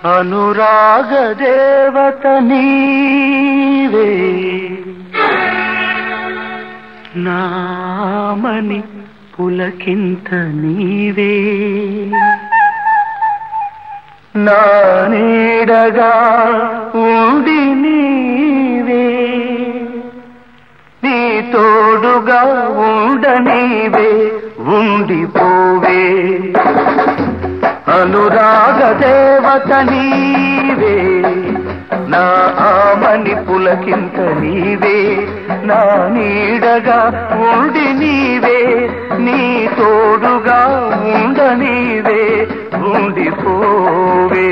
అనురాగ దేవత నీవే నామని పులకింత నీవే నా నీడగా ఉండి నీవే నీ తోడుగా ఉండనీవే ఉండిపోవే అనురాగ దేవత నీవే నా ఆమని పులకింత నీవే నా నీడగా ఉండి నీవే నీ తోడుగా ఉండనీవే ఉండిపోవే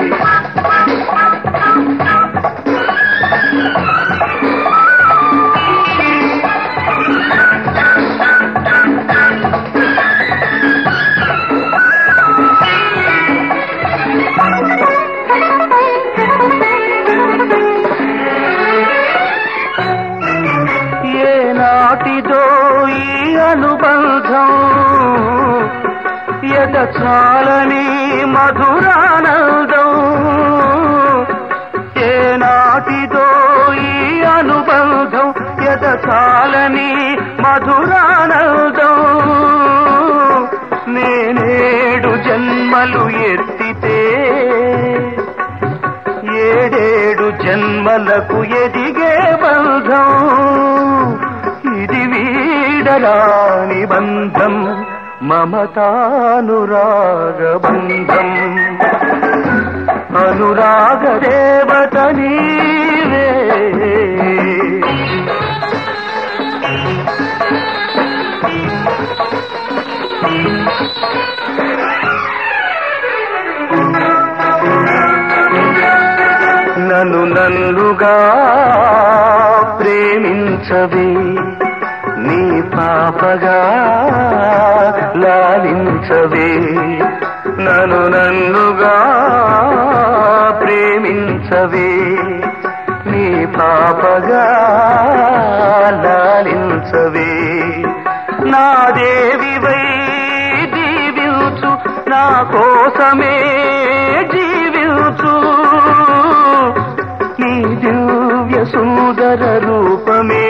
నాటిదో ఈ అనుబంధం ఎదచాలని మధురానందం ఏ నాటిదో ఈ అనుబంధం ఎదచాలని మధురానందం నేనేడు జన్మలు ఎత్తితే ఏడేడు జన్మలకు ఎదిగే బంధం ఇది వీడరాని బంధం మమతానురాగ బంధం అనురాగ దేవత నీవే నన్నుగా ప్రేమించవే నీ పాపగా లాలించవే నన్నుగా ప్రేమించవే నీ పాపగా లాలించవే నా దేవివై దీవించు నా కోసమే జీవించు నీ దివ్య సుందర రూపమే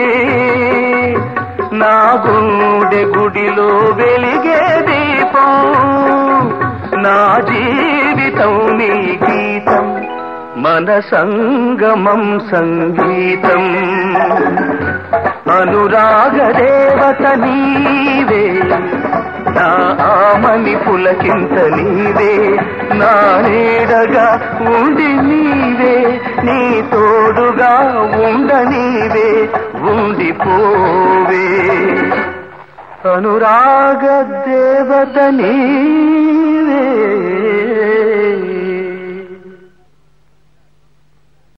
నా గుండె గుడిలో వెలిగే దీపం నా జీవితం నీ గీతం మన సంగమం సంగీతం అనురాగ దేవత నీవే నా ఆమని పులకింత నీవే నా నీడగా ఉండి నీవే నీ తోడుగా ఉండనీవే ఉండిపోవే అనురాగ దేవత నీవే